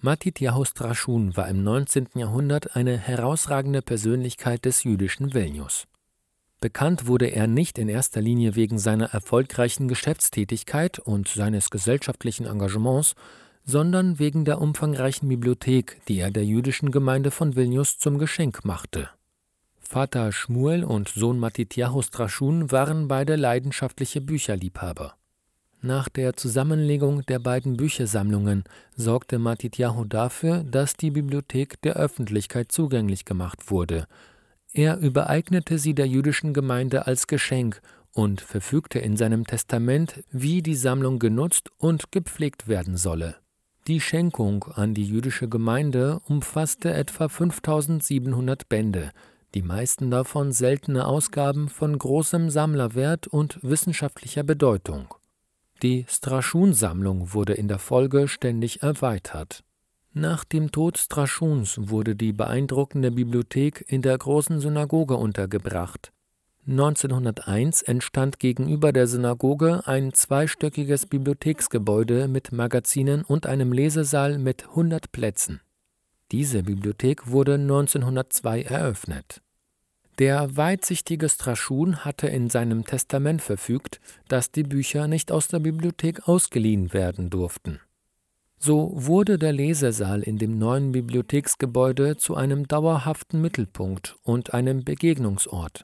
Matityahu Strashun war im 19. Jahrhundert eine herausragende Persönlichkeit des jüdischen Vilnius. Bekannt wurde er nicht in erster Linie wegen seiner erfolgreichen Geschäftstätigkeit und seines gesellschaftlichen Engagements, sondern wegen der umfangreichen Bibliothek, die er der jüdischen Gemeinde von Vilnius zum Geschenk machte. Vater Shmuel und Sohn Matityahu Strashun waren beide leidenschaftliche Bücherliebhaber. Nach der Zusammenlegung der beiden Büchersammlungen sorgte Matityahu dafür, dass die Bibliothek der Öffentlichkeit zugänglich gemacht wurde. Er übereignete sie der jüdischen Gemeinde als Geschenk und verfügte in seinem Testament, wie die Sammlung genutzt und gepflegt werden solle. Die Schenkung an die jüdische Gemeinde umfasste etwa 5700 Bände, die meisten davon seltene Ausgaben von großem Sammlerwert und wissenschaftlicher Bedeutung. Die Strashun-Sammlung wurde in der Folge ständig erweitert. Nach dem Tod Strashuns wurde die beeindruckende Bibliothek in der Großen Synagoge untergebracht. 1901 entstand gegenüber der Synagoge ein zweistöckiges Bibliotheksgebäude mit Magazinen und einem Lesesaal mit 100 Plätzen. Diese Bibliothek wurde 1902 eröffnet. Der weitsichtige Strashun hatte in seinem Testament verfügt, dass die Bücher nicht aus der Bibliothek ausgeliehen werden durften. So wurde der Lesesaal in dem neuen Bibliotheksgebäude zu einem dauerhaften Mittelpunkt und einem Begegnungsort.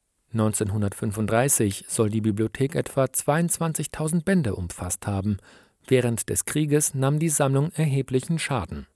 1935 soll die Bibliothek etwa 22.000 Bände umfasst haben. Während des Krieges nahm die Sammlung erheblichen Schaden.